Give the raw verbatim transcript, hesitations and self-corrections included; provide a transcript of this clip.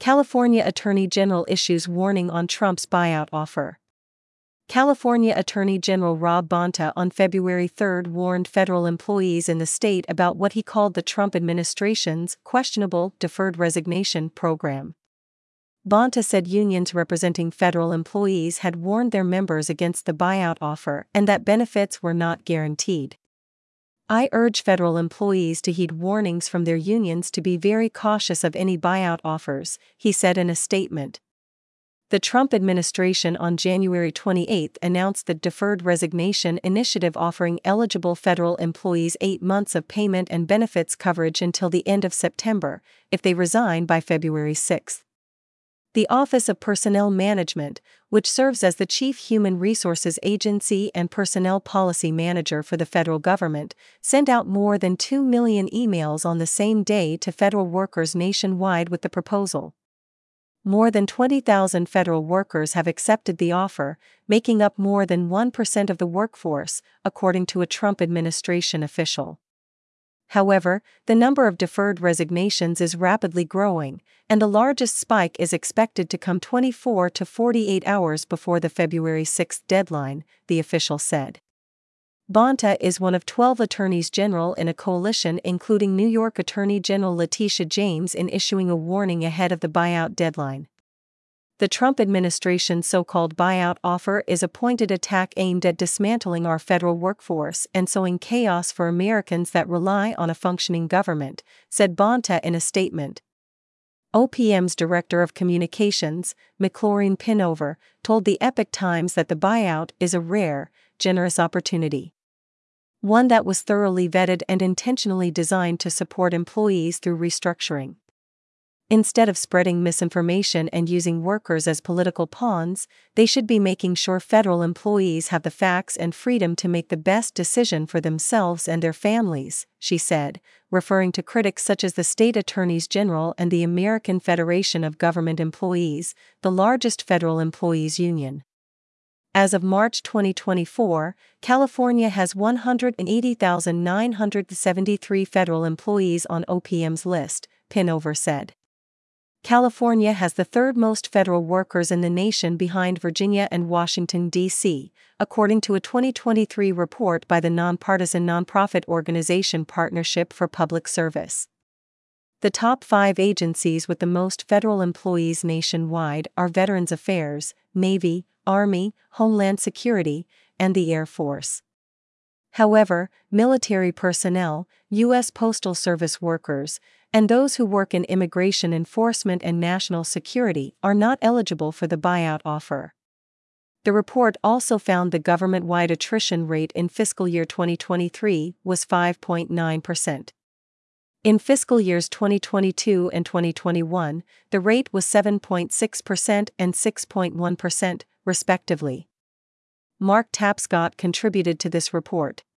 California Attorney General issues warning on Trump's buyout offer. California Attorney General Rob Bonta on February third warned federal employees in the state about what he called the Trump administration's questionable deferred resignation program. Bonta said unions representing federal employees had warned their members against the buyout offer and that benefits were not guaranteed. "I urge federal employees to heed warnings from their unions to be very cautious of any buyout offers," he said in a statement. The Trump administration on January twenty-eighth announced the Deferred Resignation Initiative offering eligible federal employees eight months of payment and benefits coverage until the end of September, if they resign by February sixth. The Office of Personnel Management, which serves as the chief human resources agency and personnel policy manager for the federal government, sent out more than two million emails on the same day to federal workers nationwide with the proposal. More than twenty thousand federal workers have accepted the offer, making up more than one percent of the workforce, according to a Trump administration official. However, the number of deferred resignations is rapidly growing, and the largest spike is expected to come twenty-four to forty-eight hours before the February sixth deadline, the official said. Bonta is one of twelve attorneys general in a coalition including New York Attorney General Letitia James in issuing a warning ahead of the buyout deadline. The Trump administration's so-called buyout offer is a pointed attack aimed at dismantling our federal workforce and sowing chaos for Americans that rely on a functioning government, said Bonta in a statement. O P M's Director of Communications, McLaurin Pinover, told the Epoch Times that the buyout is a rare, generous opportunity. One that was thoroughly vetted and intentionally designed to support employees through restructuring. Instead of spreading misinformation and using workers as political pawns, they should be making sure federal employees have the facts and freedom to make the best decision for themselves and their families, she said, referring to critics such as the state attorneys general and the American Federation of Government Employees, the largest federal employees union. As of March twenty twenty-four, California has one hundred eighty thousand nine hundred seventy-three federal employees on O P M's list, Pinover said. California has the third most federal workers in the nation behind Virginia and Washington, D C, according to a twenty twenty-three report by the nonpartisan nonprofit organization Partnership for Public Service. The top five agencies with the most federal employees nationwide are Veterans Affairs, Navy, Army, Homeland Security, and the Air Force. However, military personnel, U S Postal Service workers, and those who work in immigration enforcement and national security are not eligible for the buyout offer. The report also found the government-wide attrition rate in fiscal year twenty twenty-three was five point nine percent. In fiscal years twenty twenty-two and twenty twenty-one, the rate was seven point six percent and six point one percent, respectively. Mark Tapscott contributed to this report.